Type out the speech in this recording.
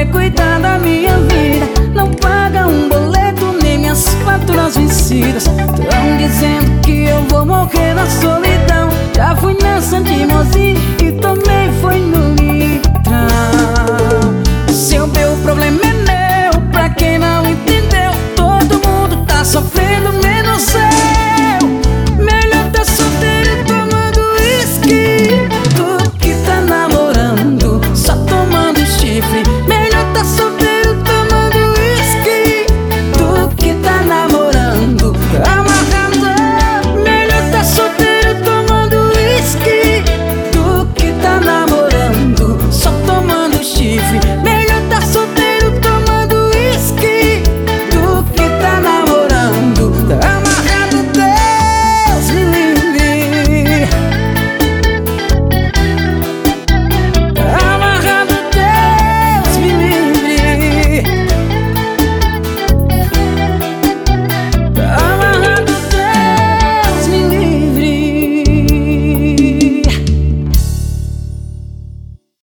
cuidar da minha vida. Não paga um boleto, nem minhas faturas vencidas. Tão dizendo que eu vou morrer na solidão. Já fui nessa de mozinha